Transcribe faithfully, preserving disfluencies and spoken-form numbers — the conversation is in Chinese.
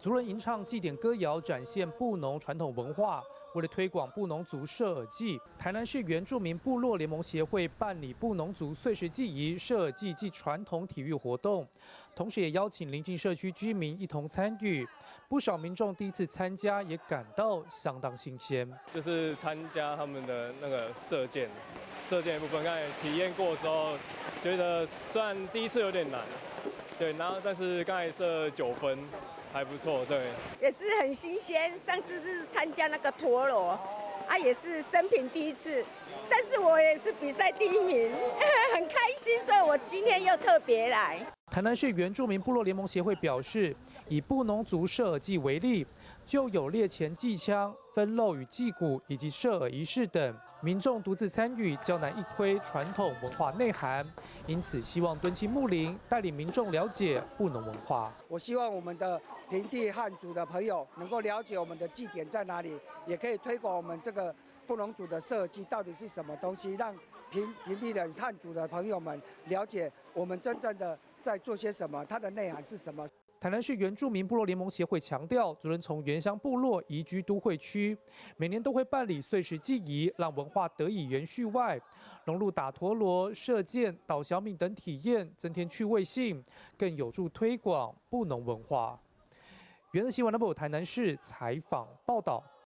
族人吟唱祭典歌谣，展现布农传统文化。为了推广布农族射耳祭，台南市原住民部落联盟协会办理布农族岁时祭仪射耳祭暨传统体育活动，同时也邀请邻近社区居民一同参与。不少民众第一次参加，也感到相当新鲜。 就是参加他们的那个射箭，射箭的部分，刚才体验过之后，觉得虽然第一次有点难，对，然后但是刚才射九分。还不错，对， 也是很新鲜。上次是参加那个陀螺，啊，也是生平第一次，但是我也是比赛第一名，很开心，所以我今天又特别来。 台南市原住民部落联盟协会表示，以布农族射耳祭为例，就有猎前祭枪、分肉与祭骨以及射耳仪式等，民众独自参与较难一窥传统文化内涵，因此希望敦亲睦邻，带领民众了解布农文化。 我希望我们的平地汉族的朋友能够了解我们的祭典在哪里，也可以推广我们这个布农族的射耳祭到底是什么东西，让平平地的汉族的朋友们了解我们真正的在做些什么，它的内涵是什么。 台南市原住民部落联盟协会强调，族人从原乡部落移居都会区，每年都会办理岁时祭仪，让文化得以延续外，融入打陀螺、射箭、捣小米等体验，增添趣味性，更有助推广布农文化。原日新闻 Number 台南市采访报道。